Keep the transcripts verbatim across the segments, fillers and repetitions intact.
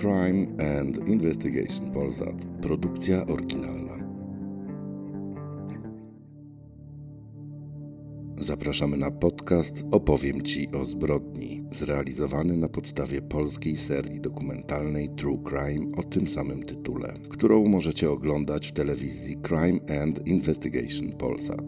Crime and Investigation Polsat. Produkcja oryginalna. Zapraszamy na podcast Opowiem Ci o zbrodni, zrealizowany na podstawie polskiej serii dokumentalnej True Crime o tym samym tytule, którą możecie oglądać w telewizji Crime and Investigation Polsat.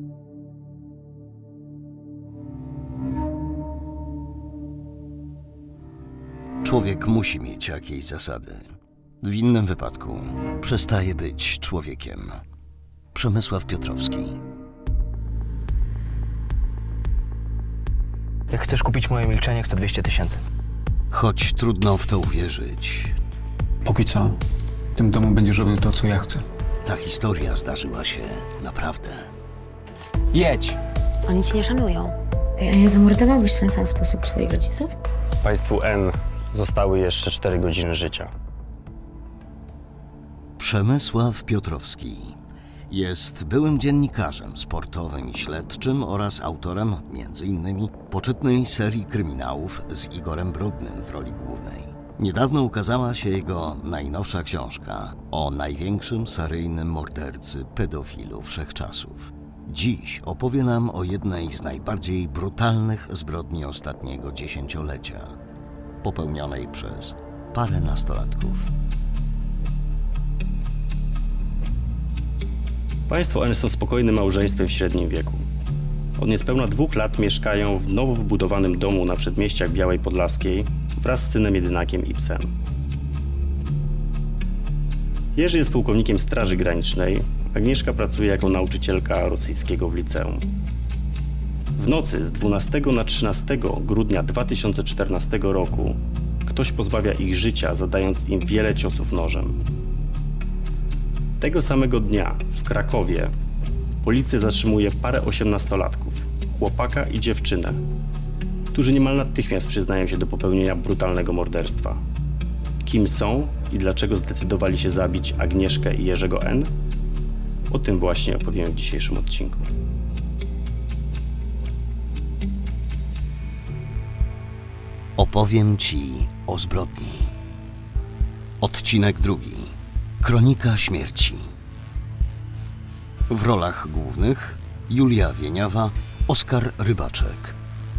Człowiek musi mieć jakieś zasady. W innym wypadku przestaje być człowiekiem. Przemysław Piotrowski. Jak chcesz kupić moje milczenie, chcę dwieście tysięcy. Choć trudno w to uwierzyć, Póki co, w tym domu będziesz robił to, co ja chcę. ta historia zdarzyła się naprawdę. Jedź! Oni cię nie szanują. Ej, a nie zamordowałbyś w ten sam sposób twoich rodziców? Państwu N zostały jeszcze cztery godziny życia. Przemysław Piotrowski jest byłym dziennikarzem sportowym i śledczym oraz autorem, między innymi, poczytnej serii kryminałów z Igorem Brudnym w roli głównej. Niedawno ukazała się jego najnowsza książka o największym seryjnym mordercy pedofilu wszechczasów. Dziś opowie nam o jednej z najbardziej brutalnych zbrodni ostatniego dziesięciolecia, popełnionej przez parę nastolatków. Państwo N są spokojnym małżeństwem w średnim wieku. Od niespełna dwóch lat mieszkają w nowo wybudowanym domu na przedmieściach Białej Podlaskiej wraz z synem jedynakiem i psem. Jerzy jest pułkownikiem Straży Granicznej, Agnieszka pracuje jako nauczycielka rosyjskiego w liceum. W nocy z dwunastego na trzynastego grudnia dwa tysiące czternastego roku ktoś pozbawia ich życia, zadając im wiele ciosów nożem. Tego samego dnia w Krakowie policja zatrzymuje parę osiemnastolatków, chłopaka i dziewczynę, którzy niemal natychmiast przyznają się do popełnienia brutalnego morderstwa. Kim są i dlaczego zdecydowali się zabić Agnieszkę i Jerzego N? O tym właśnie opowiem w dzisiejszym odcinku. Opowiem Ci o zbrodni. Odcinek drugi. Kronika śmierci. W rolach głównych Julia Wieniawa, Oskar Rybaczek.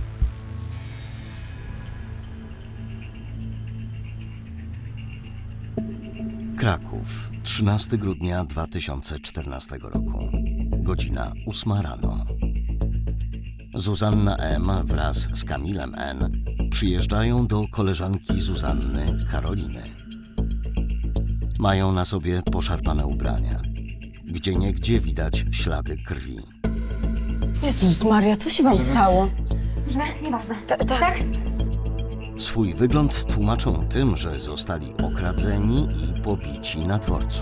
Kraków, trzynastego grudnia dwa tysiące czternastego roku. Godzina ósma rano. Zuzanna M. wraz z Kamilem N. przyjeżdżają do koleżanki Zuzanny, Karoliny. Mają na sobie poszarpane ubrania. Gdzieniegdzie widać ślady krwi. Jezus Maria, co się wam stało? Że nieważne. Tak? Swój wygląd tłumaczą tym, że zostali okradzeni i pobici na dworcu.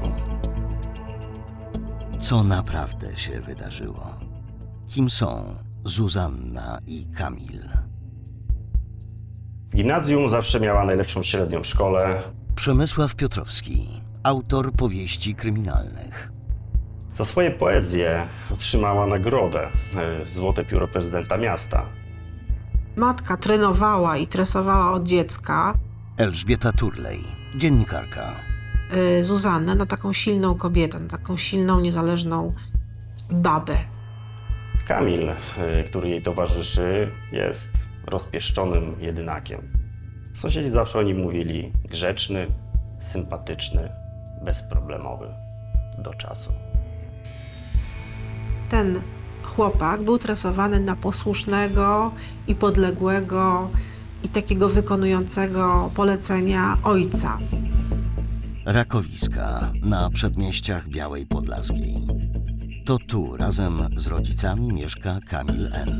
Co naprawdę się wydarzyło? Kim są Zuzanna i Kamil? Gimnazjum zawsze miała najlepszą średnią w szkole. Przemysław Piotrowski, autor powieści kryminalnych. Za swoje poezje otrzymała nagrodę e, Złote Pióro Prezydenta Miasta. Matka trenowała i tresowała od dziecka Elżbieta Turlej, dziennikarka. y, Zuzannę na taką silną kobietę, na taką silną, niezależną babę. Kamil, e, który jej towarzyszy, jest rozpieszczonym jedynakiem. Sąsiedzi zawsze o nim mówili: grzeczny, sympatyczny, bezproblemowy do czasu. Ten chłopak był tresowany na posłusznego i podległego i takiego wykonującego polecenia ojca. Rakowiska na przedmieściach Białej Podlaskiej. To tu razem z rodzicami mieszka Kamil N.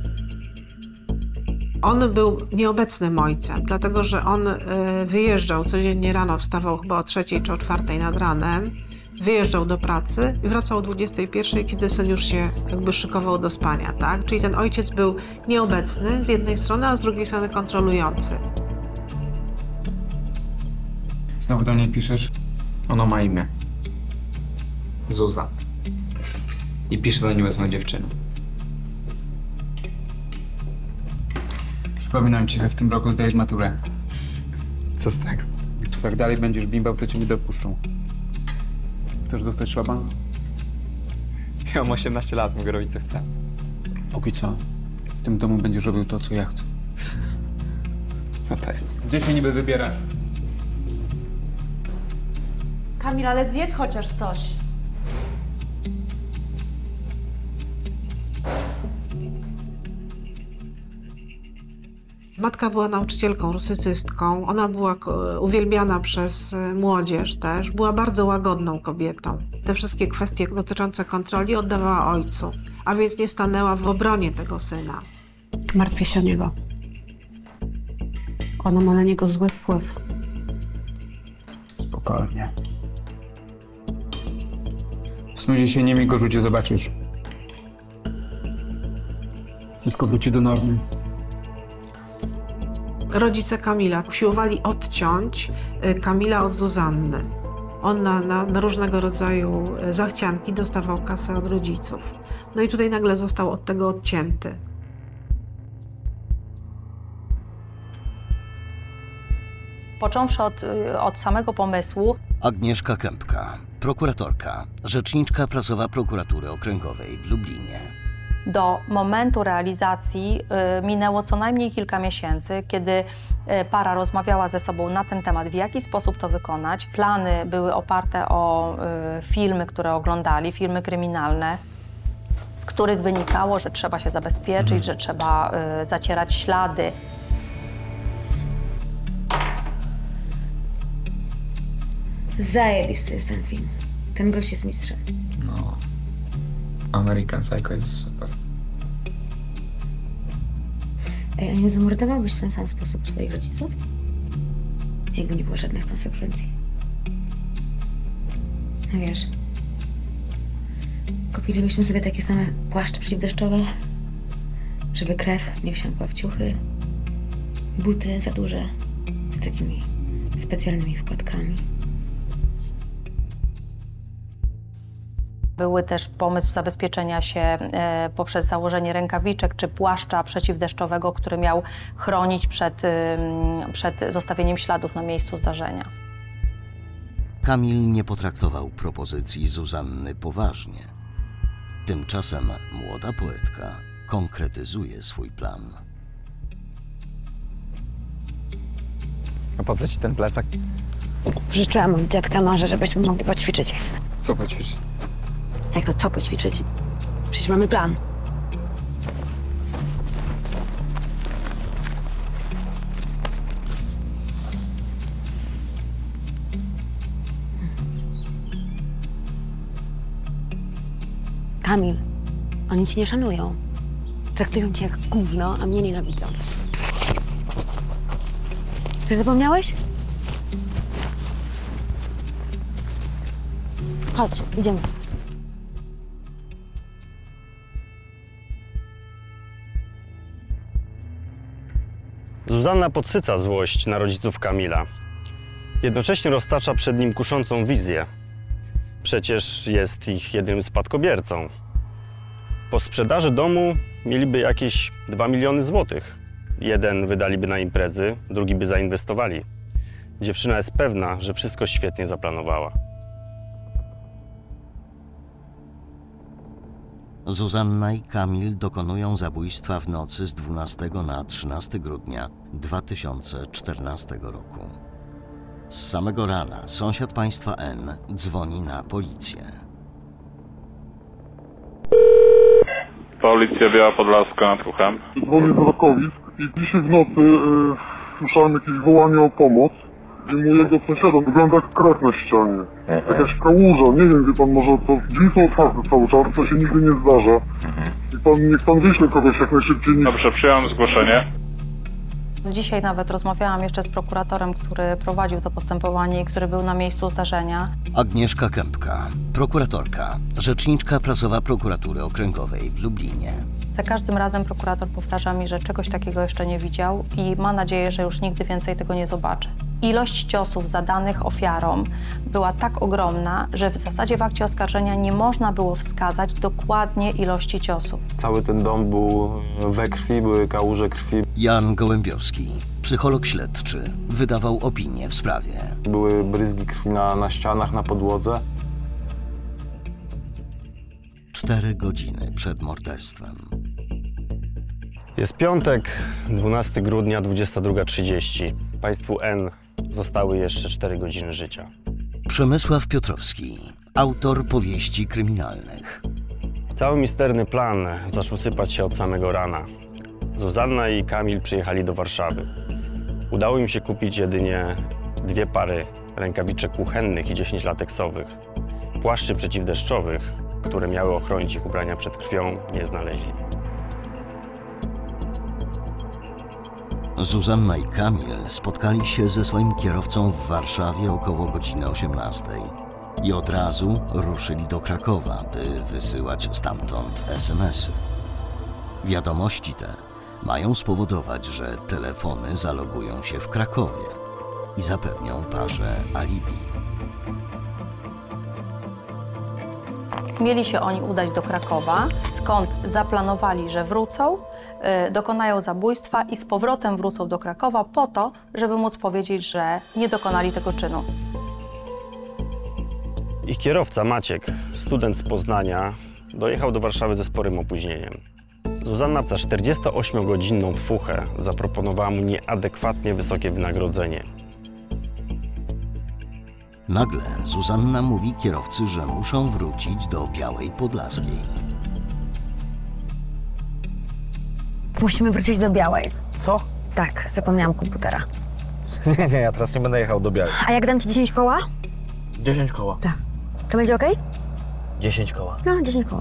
On był nieobecnym ojcem, dlatego że on y, wyjeżdżał codziennie rano, wstawał chyba o trzeciej czy o czwartej nad ranem, wyjeżdżał do pracy i wracał o dwudziestej pierwszej, kiedy syn już się jakby szykował do spania, tak? Czyli ten ojciec był nieobecny z jednej strony, a z drugiej strony kontrolujący. Znowu do niej piszesz? Ono ma imię. Zuza. I pisze do niej wezmę dziewczynę. Przypominam ci, że w tym roku zdajesz maturę. Co z tego? Jak dalej będziesz bimbał, to cię nie dopuszczą. Chcesz dostać szlaban? Ja mam osiemnaście lat, mogę robić co chcę. Póki co. W tym domu będziesz robił to, co ja chcę. No pewnie. Gdzie się niby wybierasz? Kamil, ale zjedz chociaż coś. Matka była nauczycielką, rusycystką. Ona była ko- uwielbiana przez y, młodzież też. Była bardzo łagodną kobietą. Te wszystkie kwestie dotyczące kontroli oddawała ojcu, a więc nie stanęła w obronie tego syna. Martwię się o niego. Ona ma na niego zły wpływ. Spokojnie. Snudzi się nim i go rzucie, zobaczysz. Wszystko wróci do normy. Rodzice Kamila usiłowali odciąć y, Kamila od Zuzanny. On na, na, na różnego rodzaju y, zachcianki dostawał kasę od rodziców. No i tutaj nagle został od tego odcięty. Począwszy od, od samego pomysłu, Agnieszka Kępka, prokuratorka, rzeczniczka prasowa Prokuratury Okręgowej w Lublinie. do momentu realizacji y, minęło co najmniej kilka miesięcy, kiedy y, para rozmawiała ze sobą na ten temat, w jaki sposób to wykonać. Plany były oparte o y, filmy, które oglądali, filmy kryminalne, z których wynikało, że trzeba się zabezpieczyć, mhm. że trzeba y, zacierać ślady. Zajebisty jest ten film. Ten gość jest mistrzem. No, American Psycho jest super. Ej, a nie zamordowałbyś w ten sam sposób swoich rodziców? Jakby nie było żadnych konsekwencji. No wiesz, kupilibyśmy sobie takie same płaszcze przeciwdeszczowe, żeby krew nie wsiąkła w ciuchy, buty za duże, z takimi specjalnymi wkładkami. Były też pomysł zabezpieczenia się e, poprzez założenie rękawiczek czy płaszcza przeciwdeszczowego, który miał chronić przed, e, przed zostawieniem śladów na miejscu zdarzenia. Kamil nie potraktował propozycji Zuzanny poważnie. Tymczasem młoda poetka konkretyzuje swój plan. A po co ci ten plecak? Życzyłam od dziadka noże, żebyśmy mogli poćwiczyć. Co poćwiczyć? Jak to co poćwiczyć? Przecież mamy plan. Kamil, oni cię nie szanują. Traktują cię jak gówno, a mnie nienawidzą. Ty zapomniałeś? Chodź, idziemy. Zuzanna podsyca złość na rodziców Kamila. Jednocześnie roztacza przed nim kuszącą wizję. Przecież jest ich jedynym spadkobiercą. Po sprzedaży domu mieliby jakieś dwa miliony złotych. Jeden wydaliby na imprezy, drugi by zainwestowali. Dziewczyna jest pewna, że wszystko świetnie zaplanowała. Zuzanna i Kamil dokonują zabójstwa w nocy z dwunastego na trzynastego grudnia dwa tysiące czternastego roku. Z samego rana sąsiad państwa N dzwoni na policję. Policja Biała Podlaska nad Kuchem. Dzwonię z Rakowic i dzisiaj w nocy y, słyszałem jakieś wołanie o pomoc i mojego sąsiada wygląda jak krew na ścianie. Jakaś kałuża, nie wiem, wie pan, może to drzwi są otwarte cały czas, to się nigdy nie zdarza. I pan, niech pan wyśle kogoś jak najszybciej. Dobrze, przyjąłem zgłoszenie. Dzisiaj nawet rozmawiałam jeszcze z prokuratorem, który prowadził to postępowanie i który był na miejscu zdarzenia. Agnieszka Kępka, prokuratorka, rzeczniczka prasowa Prokuratury Okręgowej w Lublinie. Za każdym razem prokurator powtarza mi, że czegoś takiego jeszcze nie widział i ma nadzieję, że już nigdy więcej tego nie zobaczy. Ilość ciosów zadanych ofiarom była tak ogromna, że w zasadzie w akcie oskarżenia nie można było wskazać dokładnie ilości ciosów. Cały ten dom był we krwi, były kałuże krwi. Jan Gołębiowski, Psycholog śledczy wydawał opinię w sprawie. Były bryzgi krwi na, na ścianach, na podłodze. Cztery godziny przed morderstwem. Jest piątek, dwunastego grudnia, dwudziesta druga trzydzieści. Państwu N zostały jeszcze cztery godziny życia. Przemysław Piotrowski, autor powieści kryminalnych. Cały misterny plan zaczął sypać się od samego rana. Zuzanna i Kamil przyjechali do Warszawy. Udało im się kupić jedynie dwie pary rękawiczek kuchennych i dziesięć lateksowych. Płaszczy przeciwdeszczowych, które miały ochronić ich ubrania przed krwią, nie znaleźli. Zuzanna i Kamil spotkali się ze swoim kierowcą w Warszawie około godziny osiemnastej i od razu ruszyli do Krakowa, by wysyłać stamtąd es em esy. Wiadomości te mają spowodować, że telefony zalogują się w Krakowie i zapewnią parze alibi. Mieli się oni udać do Krakowa, skąd zaplanowali, że wrócą, yy, dokonają zabójstwa i z powrotem wrócą do Krakowa po to, żeby móc powiedzieć, że nie dokonali tego czynu. Ich kierowca Maciek, student z Poznania, dojechał do Warszawy ze sporym opóźnieniem. Zuzanna za czterdziestoośmiogodzinną fuchę zaproponowała mu nieadekwatnie wysokie wynagrodzenie. Nagle Zuzanna mówi kierowcy, że muszą wrócić do Białej Podlaskiej. Musimy wrócić do Białej. Co? Tak, zapomniałam komputera. Nie, nie, ja teraz nie będę jechał do Białej. A jak dam ci dziesięć koła? dziesięć koła. Tak. To będzie okej? dziesięć koła. No, dziesięć koła.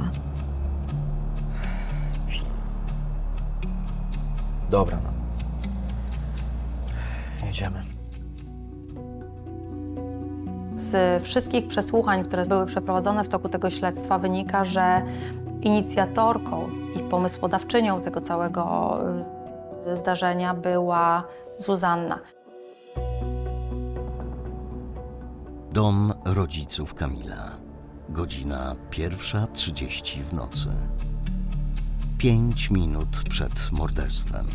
Dobra, no. Jedziemy. Z wszystkich przesłuchań, które były przeprowadzone w toku tego śledztwa, wynika, że inicjatorką i pomysłodawczynią tego całego zdarzenia była Zuzanna. Dom rodziców Kamila. Godzina pierwsza trzydzieści w nocy. Pięć minut przed morderstwem.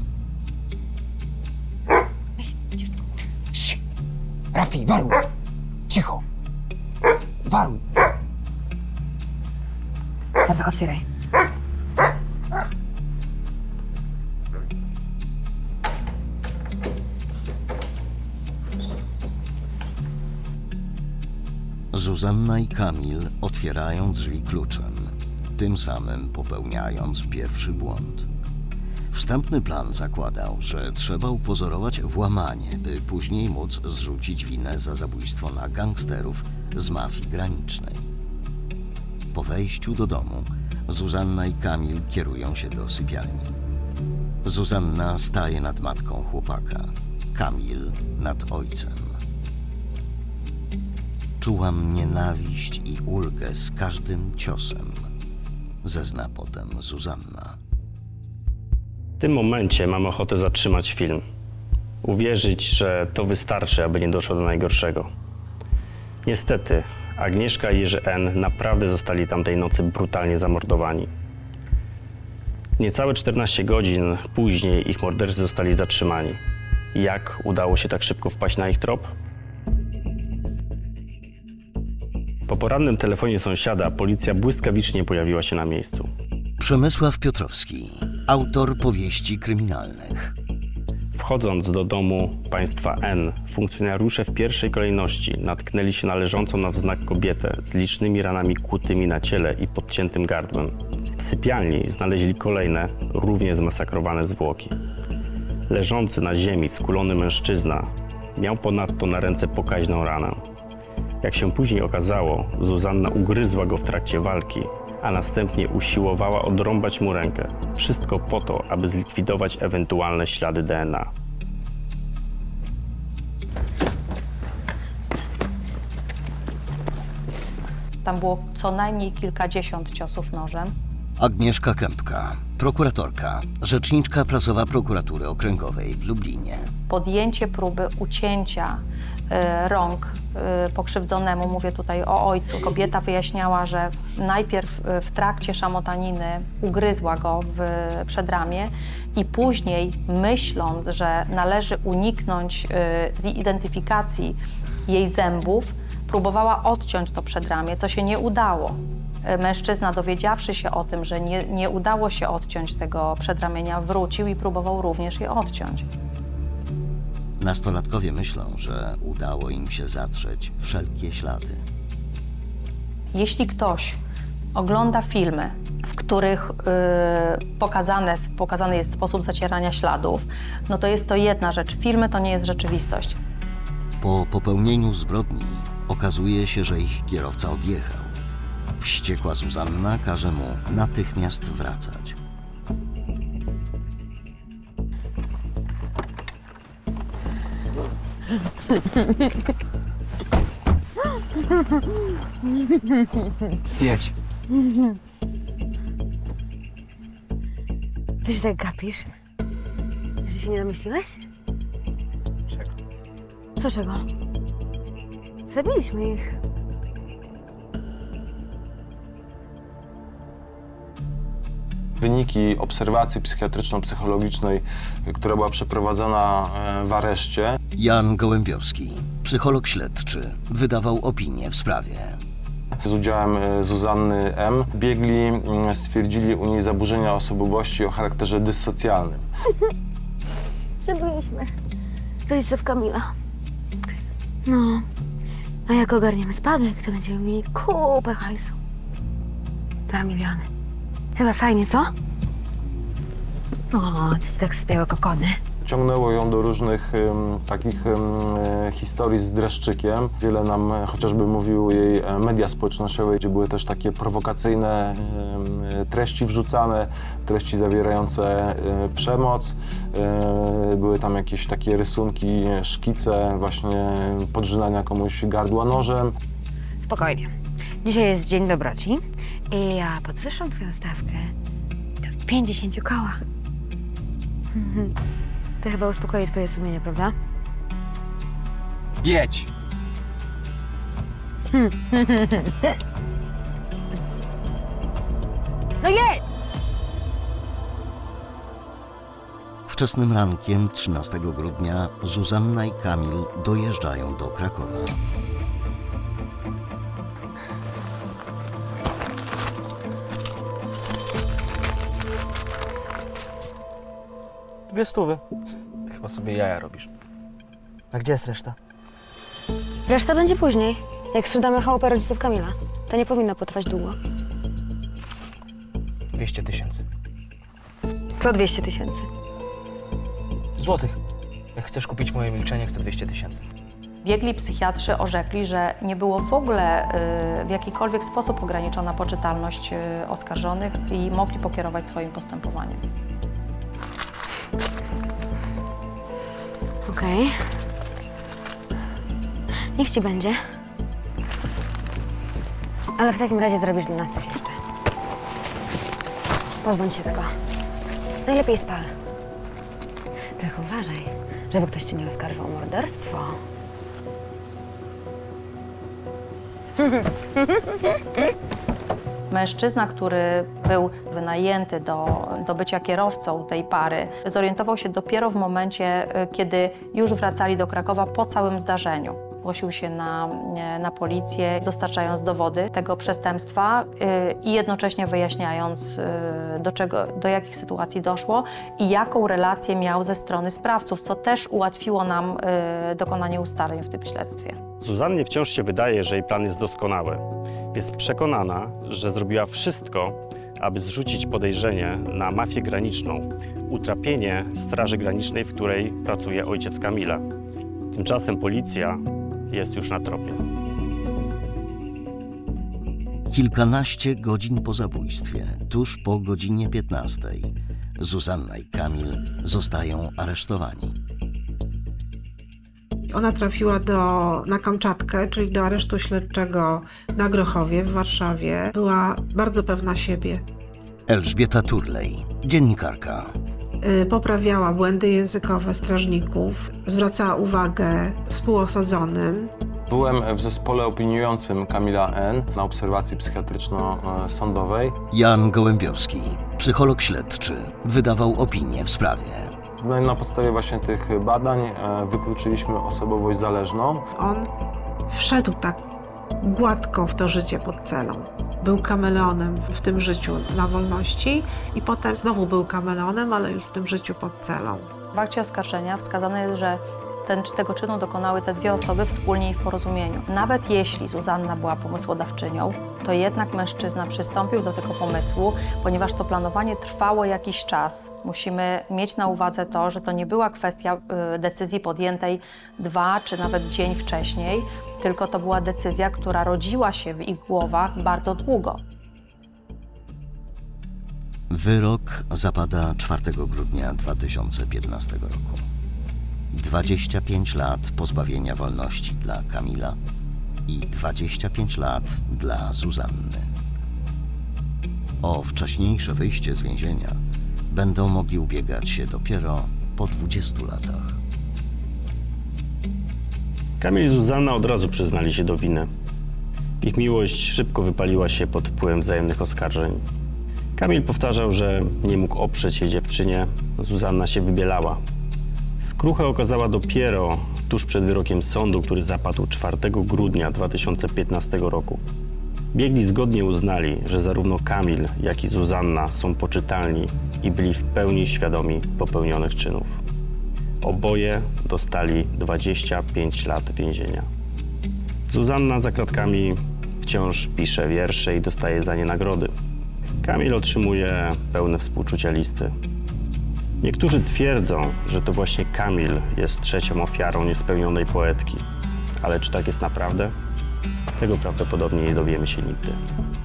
Rafi, waruj! Cicho! Waruj! Dobra, otwieraj. Zuzanna i Kamil otwierają drzwi kluczem, tym samym popełniając pierwszy błąd. Wstępny plan zakładał, że trzeba upozorować włamanie, by później móc zrzucić winę za zabójstwo na gangsterów z mafii granicznej. Po wejściu do domu Zuzanna i Kamil kierują się do sypialni. Zuzanna staje nad matką chłopaka, Kamil nad ojcem. Czułam nienawiść i ulgę z każdym ciosem, zezna potem Zuzanna. W tym momencie mam ochotę zatrzymać film. Uwierzyć, że to wystarczy, aby nie doszło do najgorszego. Niestety, Agnieszka i Jerzy N. naprawdę zostali tamtej nocy brutalnie zamordowani. Niecałe czternaście godzin później ich mordercy zostali zatrzymani. Jak udało się tak szybko wpaść na ich trop? Po porannym telefonie sąsiada policja błyskawicznie pojawiła się na miejscu. Przemysław Piotrowski, autor powieści kryminalnych. Wchodząc do domu państwa N, funkcjonariusze w pierwszej kolejności natknęli się na leżącą na wznak kobietę z licznymi ranami kłutymi na ciele i podciętym gardłem. W sypialni znaleźli kolejne, równie zmasakrowane zwłoki. Leżący na ziemi skulony mężczyzna miał ponadto na ręce pokaźną ranę. Jak się później okazało, Zuzanna ugryzła go w trakcie walki, a następnie usiłowała odrąbać mu rękę. Wszystko po to, aby zlikwidować ewentualne ślady D N A. Tam było co najmniej kilkadziesiąt ciosów nożem. Agnieszka Kępka, prokuratorka, rzeczniczka prasowa Prokuratury Okręgowej w Lublinie. Podjęcie próby ucięcia y, rąk y, pokrzywdzonemu, mówię tutaj o ojcu. Kobieta wyjaśniała, że najpierw y, w trakcie szamotaniny ugryzła go w przedramię i później, myśląc, że należy uniknąć y, zidentyfikacji jej zębów, próbowała odciąć to przedramię, co się nie udało. Mężczyzna, dowiedziawszy się o tym, że nie, nie udało się odciąć tego przedramienia, wrócił i próbował również je odciąć. Nastolatkowie myślą, że udało im się zatrzeć wszelkie ślady. Jeśli ktoś ogląda filmy, w których yy, pokazane, pokazany jest sposób zacierania śladów, no to jest to jedna rzecz. Filmy to nie jest rzeczywistość. Po popełnieniu zbrodni okazuje się, że ich kierowca odjechał. Wściekła Zuzanna każe mu natychmiast wracać. Jedź. Co się tak gapisz? Że się nie domyśliłeś? Czego? Co czego? Zabiliśmy ich. Wyniki obserwacji psychiatryczno-psychologicznej, która była przeprowadzona w areszcie. Jan Gołębiowski, psycholog śledczy, wydawał opinię w sprawie. Z udziałem Zuzanny M. biegli stwierdzili u niej zaburzenia osobowości o charakterze dyssocjalnym. Zabiliśmy rodziców Kamila. No, a jak ogarniemy spadek, to będziemy mieli kupę hajsu. Dwa miliony. Chyba fajnie, co? O, coś tak spięło kokony. Ciągnęło ją do różnych um, takich um, historii z dreszczykiem. Wiele nam chociażby mówiły jej media społecznościowe, gdzie były też takie prowokacyjne um, treści wrzucane, treści zawierające um, przemoc. Um, były tam jakieś takie rysunki, szkice właśnie podrzynania komuś gardła nożem. Spokojnie. Dzisiaj jest Dzień Dobroci i ja podwyższam twoją stawkę do pięćdziesiąt koła. To chyba uspokoi twoje sumienie, prawda? Jedź. No jedź! Wczesnym rankiem trzynastego grudnia Zuzanna i Kamil dojeżdżają do Krakowa. Dwie stówy. Ty chyba sobie jaja robisz. A gdzie jest reszta? Reszta będzie później, jak sprzedamy chałupę rodziców Kamila. To nie powinno potrwać długo. dwieście tysięcy. Co dwieście tysięcy? Złotych. Jak chcesz kupić moje milczenie, chcę dwieście tysięcy. Biegli psychiatrzy orzekli, że nie było w ogóle y, w jakikolwiek sposób ograniczona poczytalność y, oskarżonych i mogli pokierować swoim postępowaniem. Okej. Okay. Niech ci będzie. Ale w takim razie zrobisz dla nas coś jeszcze. Pozbądź się tego. Najlepiej spal. Tylko uważaj, żeby ktoś cię nie oskarżył o morderstwo. Mężczyzna, który był wynajęty do, do bycia kierowcą tej pary, zorientował się dopiero w momencie, kiedy już wracali do Krakowa po całym zdarzeniu. Zgłosił się na, na policję, dostarczając dowody tego przestępstwa yy, i jednocześnie wyjaśniając, yy, do czego, do jakich sytuacji doszło i jaką relację miał ze strony sprawców, co też ułatwiło nam yy, dokonanie ustaleń w tym śledztwie. Zuzannie wciąż się wydaje, że jej plan jest doskonały. Jest przekonana, że zrobiła wszystko, aby zrzucić podejrzenie na mafię graniczną, utrapienie Straży Granicznej, w której pracuje ojciec Kamila. Tymczasem policja jest już na tropie. Kilkanaście godzin po zabójstwie, tuż po godzinie piętnastej, Zuzanna i Kamil zostają aresztowani. Ona trafiła do, na Kamczatkę, czyli do aresztu śledczego na Grochowie w Warszawie. Była bardzo pewna siebie. Elżbieta Turlej, dziennikarka. y, poprawiała błędy językowe strażników, zwracała uwagę współosadzonym. Byłem w zespole opiniującym Kamila N. na obserwacji psychiatryczno-sądowej. Jan Gołębiowski, psycholog śledczy, wydawał opinię w sprawie. No i na podstawie właśnie tych badań wykluczyliśmy osobowość zależną. On wszedł tak gładko w to życie pod celą. Był kameleonem w tym życiu na wolności i potem znowu był kameleonem, ale już w tym życiu pod celą. W akcie oskarżenia wskazane jest, że ten, tego czynu dokonały te dwie osoby wspólnie i w porozumieniu. Nawet jeśli Zuzanna była pomysłodawczynią, to jednak mężczyzna przystąpił do tego pomysłu, ponieważ to planowanie trwało jakiś czas. Musimy mieć na uwadze to, że to nie była kwestia y, decyzji podjętej dwa czy nawet dzień wcześniej, tylko to była decyzja, która rodziła się w ich głowach bardzo długo. Wyrok zapada czwartego grudnia dwa tysiące piętnastego roku. dwadzieścia pięć lat pozbawienia wolności dla Kamila i dwadzieścia pięć lat dla Zuzanny. O wcześniejsze wyjście z więzienia będą mogli ubiegać się dopiero po dwudziestu latach. Kamil i Zuzanna od razu przyznali się do winy. Ich miłość szybko wypaliła się pod wpływem wzajemnych oskarżeń. Kamil powtarzał, że nie mógł oprzeć się dziewczynie, Zuzanna się wybielała. Skruchę okazała dopiero tuż przed wyrokiem sądu, który zapadł czwartego grudnia dwa tysiące piętnastego roku. Biegli zgodnie uznali, że zarówno Kamil, jak i Zuzanna są poczytalni i byli w pełni świadomi popełnionych czynów. Oboje dostali dwadzieścia pięć lat więzienia. Zuzanna za kratkami wciąż pisze wiersze i dostaje za nie nagrody. Kamil otrzymuje pełne współczucia listy. Niektórzy twierdzą, że to właśnie Kamil jest trzecią ofiarą niespełnionej poetki. Ale czy tak jest naprawdę? Tego prawdopodobnie nie dowiemy się nigdy.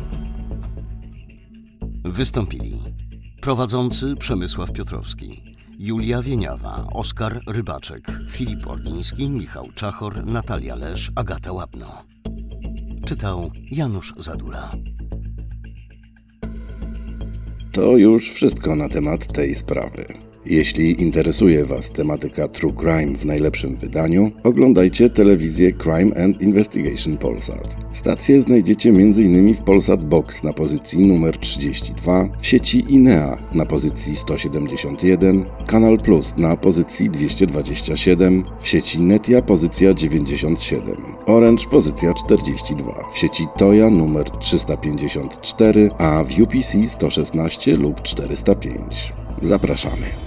Wystąpili prowadzący Przemysław Piotrowski, Julia Wieniawa, Oskar Rybaczek, Filip Orliński, Michał Czachor, Natalia Lesz, Agata Łapno. Czytał Janusz Zadura. To już wszystko na temat tej sprawy. Jeśli interesuje Was tematyka True Crime w najlepszym wydaniu, oglądajcie telewizję Crime and Investigation Polsat. Stację znajdziecie między innymi w Polsat Box na pozycji numer trzydzieści dwa, w sieci Inea na pozycji sto siedemdziesiąt jeden, Kanal Plus na pozycji dwieście dwadzieścia siedem, w sieci Netia pozycja dziewięćdziesiąt siedem, Orange pozycja czterdzieści dwa, w sieci Toja numer trzysta pięćdziesiąt cztery, a w U P C sto szesnaście lub czterysta pięć. Zapraszamy.